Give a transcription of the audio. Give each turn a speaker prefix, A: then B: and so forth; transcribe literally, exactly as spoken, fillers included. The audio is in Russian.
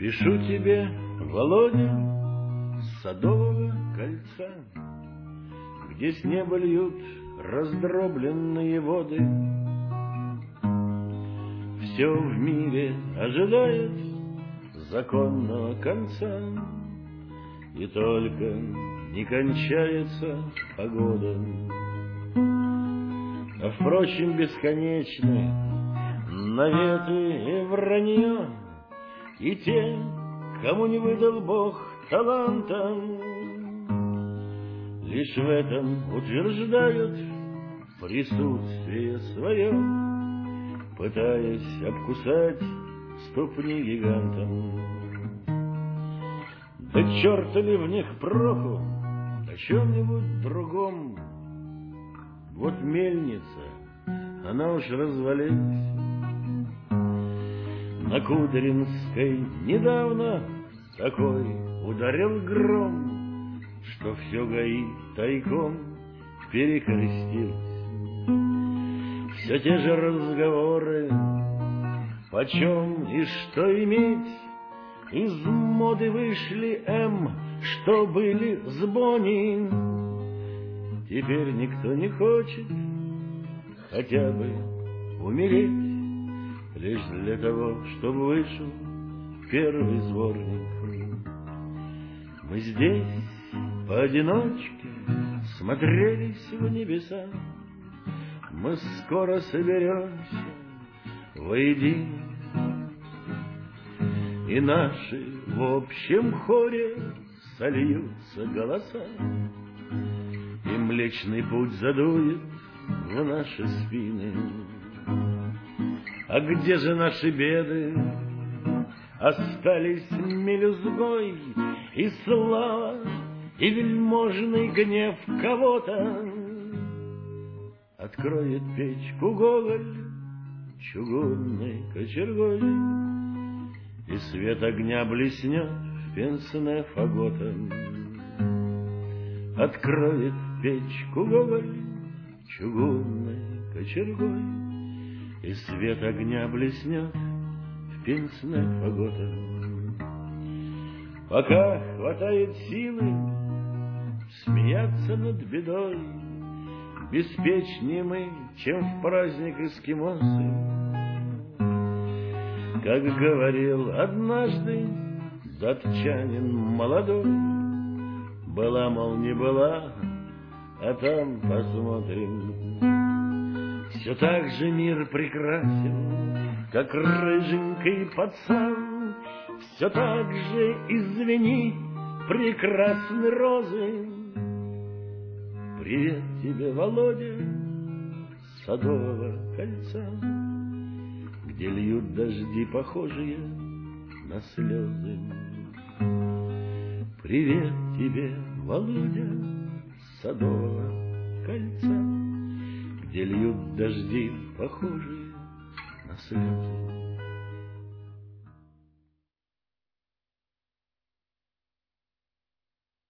A: Пишу тебе, Володя, с Садового кольца, где с неба льют раздробленные воды. Все в мире ожидает законного конца, и только не кончается погода. А впрочем, бесконечны наветы и вранье, и те, кому не выдал Бог таланта, лишь в этом утверждают присутствие свое, пытаясь обкусать ступни гигантам. Да черта ли в них проку, о чем-нибудь другом. Вот мельница, она уж развалилась. На Кудринской недавно такой ударил гром, что все ГАИ тайком перекрестилось. Все те же разговоры, почем и что иметь. Из моды вышли М, что были с Бонни. Теперь никто не хочет хотя бы умереть, лишь для того, чтобы вышел первый сборник. Мы здесь поодиночке смотрелись в небеса, мы скоро соберемся воедино, и наши в общем хоре сольются голоса, и Млечный Путь задует в наши спины. А где же наши беды? Остались мелюзгой и слава, и вельможный гнев кого-то. Откроет печку Гоголь чугунной кочергой, и свет огня блеснет в пенсне фагота. Откроет печку Гоголь чугунной кочергой, и свет огня блеснет в пенсне фагота. Пока хватает силы смеяться над бедой, беспечнее мы, чем в праздник эскимосы. Как говорил однажды датчанин молодой, была, мол, не была, а там посмотрим. Все так же мир прекрасен, как рыженький пацан, все так же, извини, прекрасны розы. Привет тебе, Володя, с Садового кольца, где льют дожди, похожие на слезы. Привет тебе, Володя, с Садового кольца, где льют дожди, похожие на слезы.